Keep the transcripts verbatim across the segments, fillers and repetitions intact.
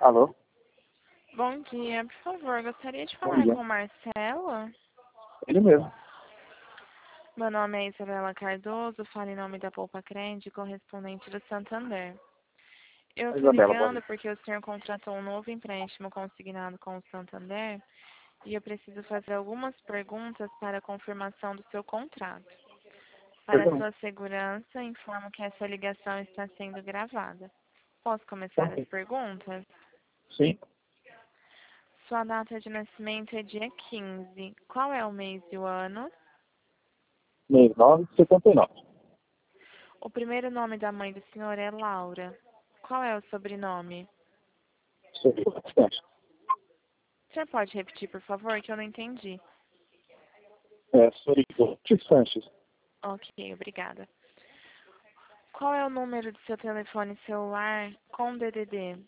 Alô? Bom dia, por favor, gostaria de Bom falar dia. com o Marcelo. Ele mesmo. Meu nome é Isabela Cardoso, falo em nome da Poupa Crente, correspondente do Santander. Eu estou Isabela, bom ligando dia. porque o senhor contratou um novo empréstimo consignado com o Santander e eu preciso fazer algumas perguntas para a confirmação do seu contrato. Para Pergunta. sua segurança, informo que essa ligação está sendo gravada. Posso começar as Ok. perguntas? Sim. Sua data de nascimento é dia quinze. Qual é o mês e o ano? Mês nove de setenta e nove. O primeiro nome da mãe do senhor é Laura. Qual é o sobrenome? Seria bastante. O senhor pode repetir, por favor, que eu não entendi. É, Sorigote Sanches. Ok, obrigada. Qual é o número do seu telefone celular com D D D?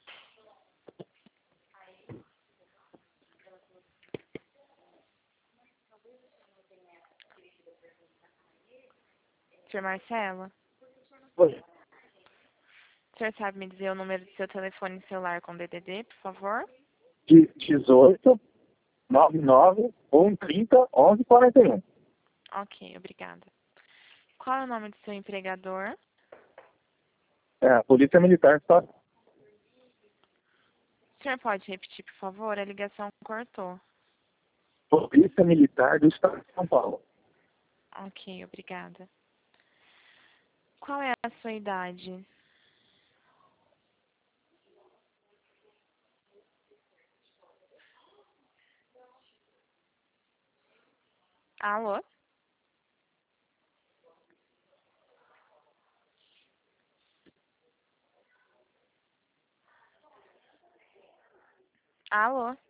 senhor Marcelo? Oi. O senhor sabe me dizer o número do seu telefone celular com D D D, por favor? De dezoito, noventa e nove, cento e trinta, onze, quarenta e um. Ok, obrigada. Qual é o nome do seu empregador? É, a Polícia Militar está. O senhor pode repetir, por favor? A ligação cortou. Polícia Militar do Estado de São Paulo. Ok, obrigada. Qual é a sua idade? Alô? Alô?